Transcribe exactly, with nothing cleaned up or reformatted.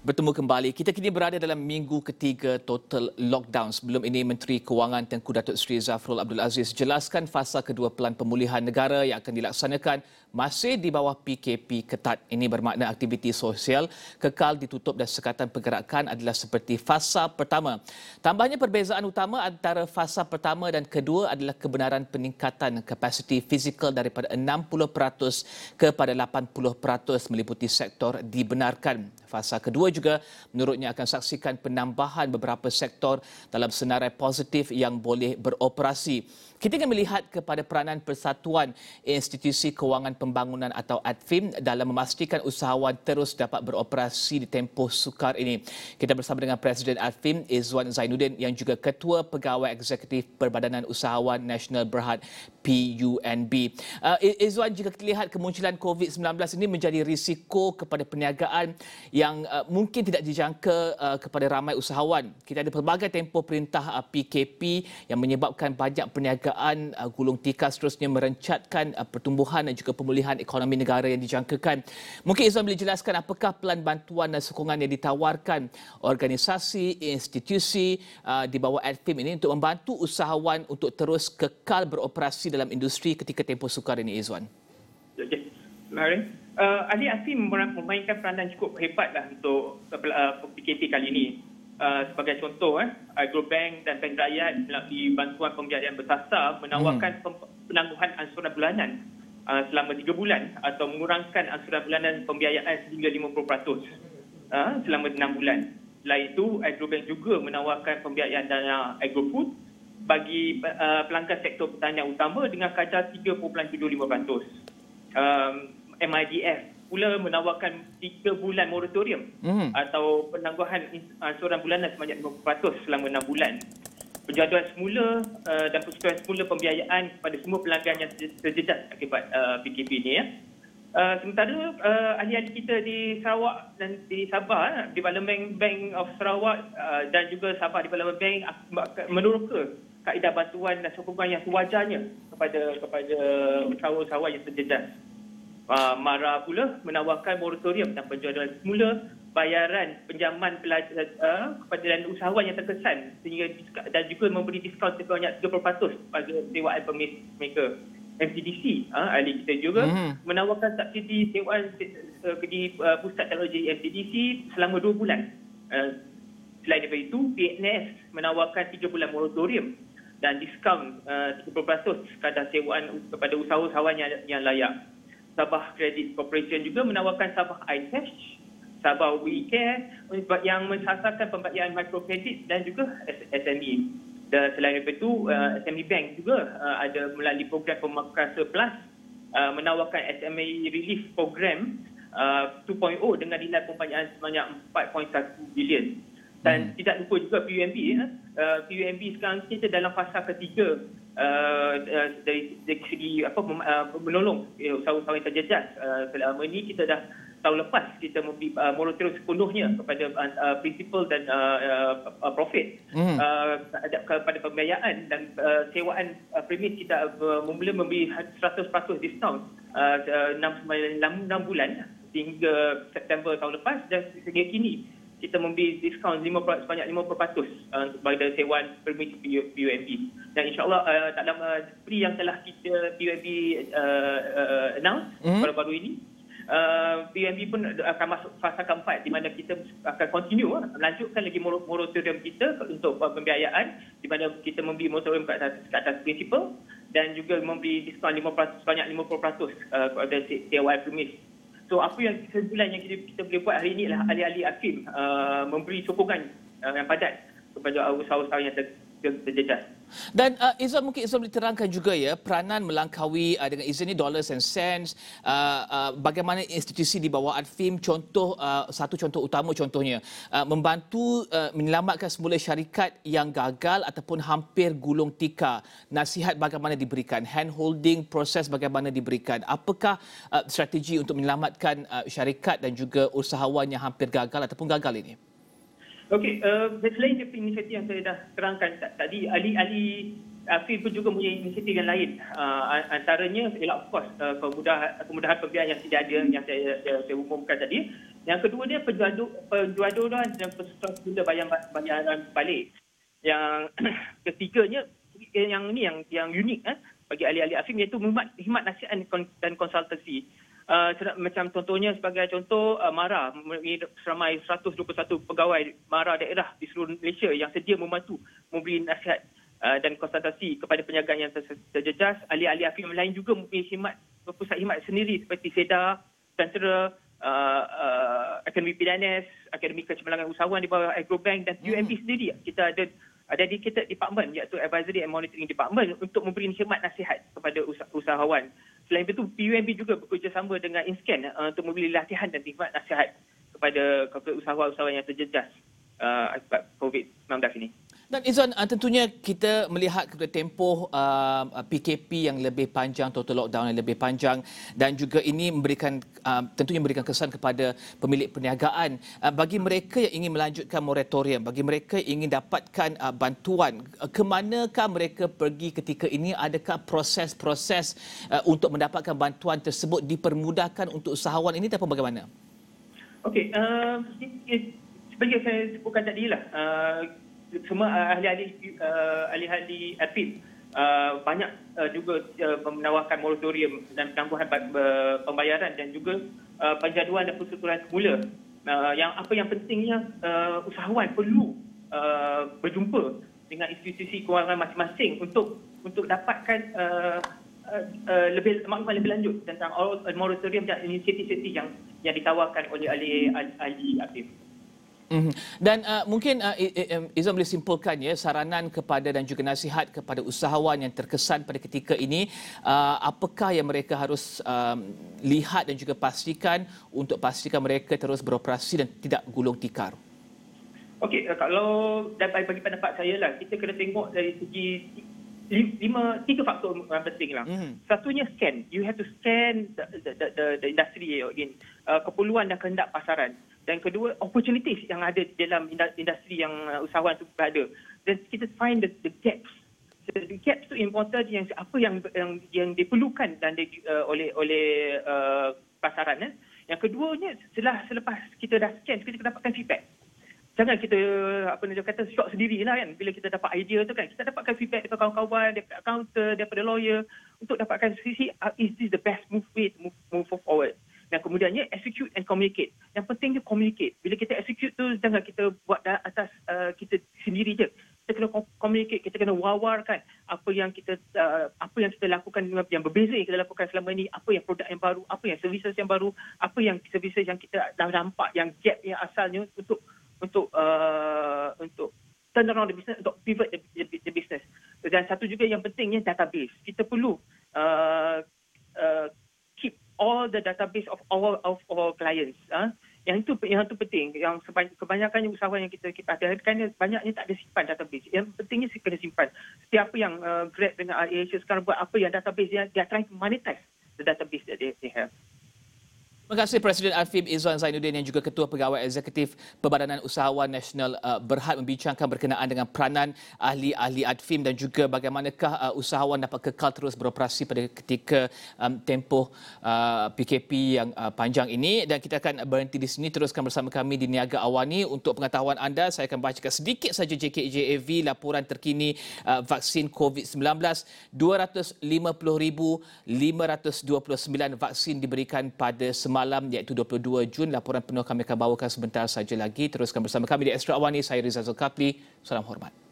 Bertemu kembali. Kita kini berada dalam minggu ketiga total lockdown. Sebelum ini, Menteri Kewangan Tengku Datuk Seri Zafrul Abdul Aziz jelaskan fasa kedua Pelan Pemulihan Negara yang akan dilaksanakan masih di bawah P K P ketat. Ini bermakna aktiviti sosial kekal ditutup dan sekatan pergerakan adalah seperti fasa pertama. Tambahnya, perbezaan utama antara fasa pertama dan kedua adalah kebenaran peningkatan kapasiti fizikal daripada enam puluh peratus kepada lapan puluh peratus meliputi sektor dibenarkan. Fasa kedua juga menurutnya akan saksikan penambahan beberapa sektor dalam senarai positif yang boleh beroperasi. Kita ingin melihat kepada peranan Persatuan Institusi Kewangan Pembangunan atau A D F I M dalam memastikan usahawan terus dapat beroperasi di tempoh sukar ini. Kita bersama dengan Presiden A D F I M, Izwan Zainuddin, yang juga Ketua Pegawai Eksekutif Perbadanan Usahawan Nasional Berhad P U N B. Uh, Izwan, jika kita lihat kemunculan COVID sembilan belas ini menjadi risiko kepada perniagaan yang uh, mungkin tidak dijangka uh, kepada ramai usahawan. Kita ada pelbagai tempoh perintah uh, P K P yang menyebabkan banyak perniagaan uh, gulung tikar seterusnya merencatkan uh, pertumbuhan dan juga pemulihan ekonomi negara yang dijangkakan. Mungkin Izwan boleh jelaskan apakah pelan bantuan dan sokongan yang ditawarkan organisasi, institusi uh, di bawah A D F I M ini untuk membantu usahawan untuk terus kekal beroperasi dalam industri ketika tempoh sukar ini, Izwan? Okey. Mari. Uh, ahli A D F I M memainkan peranan cukup hebatlah untuk uh, P K P kali ini. Uh, sebagai contoh, eh, Agrobank dan Bank Rakyat melalui bantuan pembiayaan bersasar menawarkan hmm. penangguhan angsuran bulanan uh, selama tiga bulan atau mengurangkan angsuran bulanan pembiayaan sehingga lima puluh peratus uh, selama enam bulan. Selain itu, Agrobank juga menawarkan pembiayaan dana agrofood bagi uh, pelanggan sektor pertanian utama dengan kadar tiga perpuluhan tujuh lima peratus. Um, M I D F pula menawarkan tiga bulan moratorium mm. atau penangguhan angsuran bulanan sebanyak lima puluh peratus selama enam bulan. Penjaduan semula uh, dan persetujuan semula pembiayaan kepada semua pelanggan yang terjejas akibat uh, P K P ini. Ya. Uh, sementara uh, ahli-ahli kita di Sarawak dan di Sabah, Development Bank of Sarawak uh, dan juga Sabah Development Bank meneroka kaedah bantuan dan sokongan yang sewajarnya kepada kepada usahawan-usahawan yang terjejas. Uh, MARA pula menawarkan moratorium dan penjadualan semula bayaran pinjaman pelajar uh, kepada dan usahawan yang terkesan sehingga dan juga memberi diskaun sebanyak tiga puluh peratus pada sewaan permis mereka. M T D C, uh, ahli kita juga mm. menawarkan subsidi sewaan uh, di uh, Pusat Teknologi M T D C selama dua bulan. Uh, selain daripada itu, P N S menawarkan tiga bulan moratorium dan diskaun uh, tiga puluh peratus kadar sewaan kepada usahawan yang, yang layak. Sabah Credit Corporation juga menawarkan Sabah iCash, Sabah WeCare yang mensasarkan pembayaran mikrokredit dan juga S M E. Dan selain itu, uh, S M E Bank juga uh, ada melalui program Pemakrasa Plus uh, menawarkan S M E Relief Program uh, dua titik kosong dengan nilai pembayaran sebanyak empat perpuluhan satu bilion. Dan hmm. tidak lupa juga P U N B. Ya. Uh, P U N B sekarang kita dalam fasa ketiga uh, uh, dari, dari segi apa uh, menolong uh, usahawan-usahawan yang terjejas. Uh, selama ini kita dah tahun lepas kita memberi uh, moratorium sepenuhnya kepada uh, principal dan uh, uh, profit hmm. uh, kepada pembiayaan dan uh, sewaan uh, premis kita uh, mula memberi seratus peratus diskaun uh, enam bulan hingga September tahun lepas dan sehingga kini kita memberi diskaun sebanyak lima puluh peratus uh, pada sewaan permit P U N B. Dan insyaAllah uh, dalam uh, spree yang telah kita P U N B uh, uh, announce mm. baru-baru ini, uh, P U N B pun akan masuk fasa keempat di mana kita akan continue uh, melanjutkan lagi moratorium kita untuk uh, pembiayaan di mana kita memberi moratorium ke atas, ke atas prinsipal dan juga memberi diskaun lima puluh peratus, sebanyak lima puluh peratus uh, kepada sewaan premis. So apa yang kesimpulan yang kita, kita boleh buat hari ini adalah ahli-ahli A D F I M uh, memberi sokongan uh, yang padat kepada usahawan-usahawan yang ter, ter, terjejas. Dan uh, Izwan, mungkin Izwan boleh terangkan juga ya peranan melangkaui uh, dengan izin ini dollars and cents, uh, uh, bagaimana institusi di bawah A D F I M, contoh uh, satu contoh utama contohnya uh, membantu uh, menyelamatkan semula syarikat yang gagal ataupun hampir gulung tikar. Nasihat bagaimana diberikan, hand holding proses bagaimana diberikan, apakah uh, strategi untuk menyelamatkan uh, syarikat dan juga usahawan yang hampir gagal ataupun gagal ini? Okey, uh, selain daripada inisiatif yang saya dah terangkan tadi, ahli-ahli A D F I M pun juga punya inisiatif yang lain. Uh, antaranya ialah of course uh, kemudahan, kemudahan pembiayaan yang tidak ada yang saya, saya, saya umumkan tadi. Yang kedua dia penjualan penjualan dan pesusuan guna bayaran bayaran balik. Yang ketiganya yang ni yang yang unik eh bagi ahli-ahli AFIM iaitu khidmat khidmat nasihat dan konsultasi. Uh, macam contohnya sebagai contoh uh, MARA seramai seratus dua puluh satu pegawai MARA daerah di seluruh Malaysia yang sedia membantu memberi nasihat uh, dan konsultasi kepada perniagaan yang terjejas. Ahli-ahli AFIM lain juga memberi khidmat pusat khidmat sendiri seperti SEDA, Tentera, uh, uh, Akademi P D N S, Akademi Kecemerlangan Usahawan di bawah Agrobank dan U M B hmm. sendiri. Kita ada ada dedicated department iaitu Advisory and Monitoring Department untuk memberi khidmat nasihat kepada usahawan. Selain itu, P U M B juga bekerjasama dengan InScan uh, untuk memberi latihan dan khidmat nasihat kepada, kepada usahawan-usahawan yang terjejas uh, akibat COVID sembilan belas ini. Dan Izwan, uh, tentunya kita melihat kepada tempoh uh, P K P yang lebih panjang, total lockdown yang lebih panjang dan juga ini memberikan uh, tentunya memberikan kesan kepada pemilik perniagaan. Uh, bagi mereka yang ingin melanjutkan moratorium, bagi mereka yang ingin dapatkan uh, bantuan, uh, ke manakah mereka pergi ketika ini? Adakah proses-proses uh, untuk mendapatkan bantuan tersebut dipermudahkan untuk usahawan ini ataupun bagaimana? Okey, uh, seperti saya sebutkan tadi lah, uh, semua ahli-ahli uh, ahli-ahli AFIM uh, banyak uh, juga uh, menawarkan moratorium dan penangguhan uh, pembayaran dan juga uh, penjaduan dan persetujuan semula. Uh, yang apa yang pentingnya uh, usahawan perlu uh, berjumpa dengan institusi kewangan masing-masing untuk untuk dapatkan uh, uh, uh, lebih maklumat lebih lanjut tentang moratorium dan inisiatif-inisiatif yang yang ditawarkan oleh ahli ahli AFIM. Mm-hmm. Dan uh, mungkin uh, Izwan boleh simpulkan ya saranan kepada dan juga nasihat kepada usahawan yang terkesan pada ketika ini, uh, apakah yang mereka harus um, lihat dan juga pastikan untuk pastikan mereka terus beroperasi dan tidak gulung tikar? Okey, kalau bagi pendapat saya lah, kita kena tengok dari segi lima tiga faktor yang penting lah. Mm. Satunya scan. You have to scan the the the, the industry again. Uh, keperluan dan kehendak pasaran. Dan kedua, opportunities yang ada dalam industri yang uh, usahawan itu berada. Dan kita find the, the gaps. So, the gaps tu important yang apa yang yang, yang diperlukan dan di, uh, oleh oleh uh, pasaran. Eh. Yang keduanya, setelah selepas kita dah scan, kita dapatkan feedback. Jangan kita apa nak kata shock sendirilah kan bila kita dapat idea tu kan. Kita dapatkan feedback daripada kawan-kawan, daripada accountant, daripada lawyer untuk dapatkan sisi uh, is this the best move way to move, move forward. Dan kemudiannya execute and communicate. Yang pentingnya communicate. Bila kita execute tu jangan kita buat atas uh, kita sendiri je. Kita kena communicate, kita kena wawarkan apa yang kita uh, apa yang kita lakukan yang berbeza yang kita lakukan selama ini, apa yang produk yang baru, apa yang services yang baru, apa yang services yang kita dah nampak yang gap yang asalnya untuk untuk uh, untuk turn around the business, untuk pivot the, the, the business. Dan satu juga yang pentingnya database. Kita perlu uh, uh, keep all the database of all of our clients. Uh. Yang itu yang itu penting. Yang kebanyakannya usahawan yang kita kita ada kan banyaknya tak ada simpan database. Yang pentingnya sih kena simpan. Setiap yang uh, Grab dengan AirAsia sekarang buat apa yang database dia dia trying to monetize the database that they, they have. Terima kasih Presiden AFIM Izwan Zainuddin yang juga Ketua Pegawai Eksekutif Perbadanan Usahawan Nasional uh, Berhad membincangkan berkenaan dengan peranan ahli-ahli AFIM dan juga bagaimanakah uh, usahawan dapat kekal terus beroperasi pada ketika um, tempoh uh, P K P yang uh, panjang ini. Dan kita akan berhenti di sini, teruskan bersama kami di Niaga Awani. Untuk pengetahuan anda, saya akan bacakan sedikit saja J K J A V laporan terkini uh, vaksin COVID sembilan belas. dua ratus lima puluh ribu lima ratus dua puluh sembilan vaksin diberikan pada semalam malam iaitu dua puluh dua Jun. Laporan penuh kami akan bawakan sebentar saja lagi. Teruskan bersama kami di Astro Awani. Saya Rizal Zulkafli. Salam hormat.